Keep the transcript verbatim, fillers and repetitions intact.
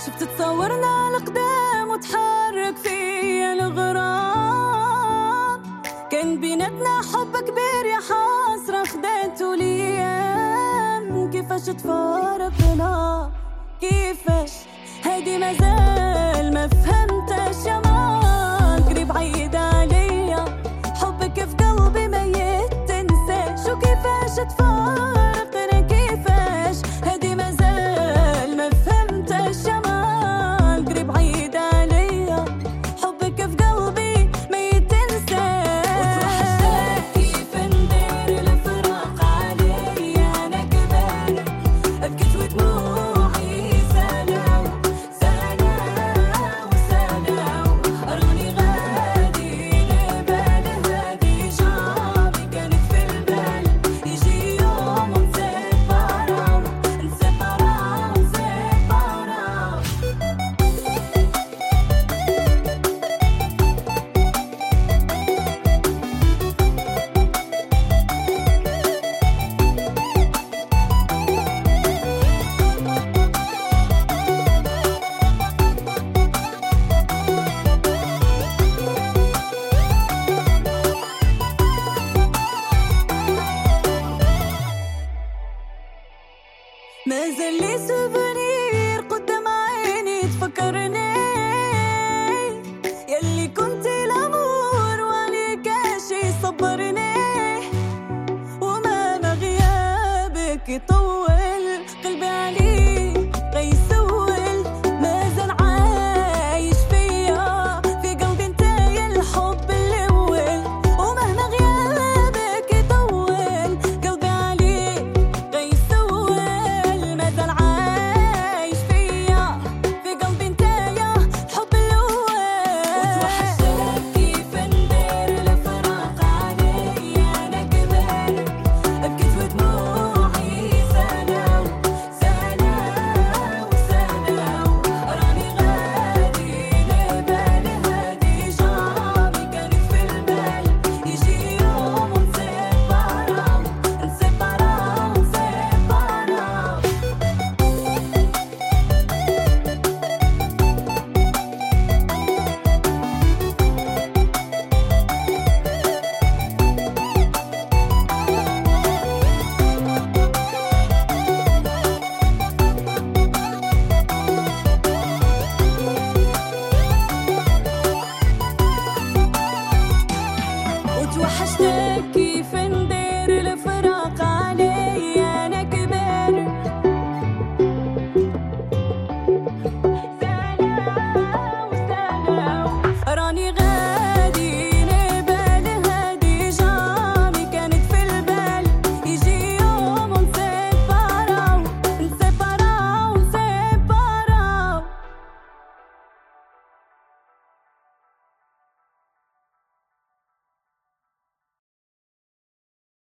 شفت تصورنا على قدام وتحرك فيا الغرام، كان بيناتنا حب كبير يا حسرة خدته ليام. كيفاش تفارقنا كيفاش هادي مازال ما فهمتش يا مان، قريب عيد عليا حبك في قلبي ما يتنساش. وكيفاش تفارقنا كيفاش هادي مازال ما فهمتش يا مان، قريب عيد عليا حبك في قلبي ما يتنساش. وتوحشتك كيف ندير الفراق عليا انا كمان، بكيت ودموعي سالاو سالاو سالاو، راني غادي لبال هادي جامي كانت في البال، يجي يوم ونسيباراو نسيباراو نسيباراو. مازال لي سوفونير قدام عيني تفكرني، يلي كنت الامور وعليك شي صبرني، وما غيابك يطول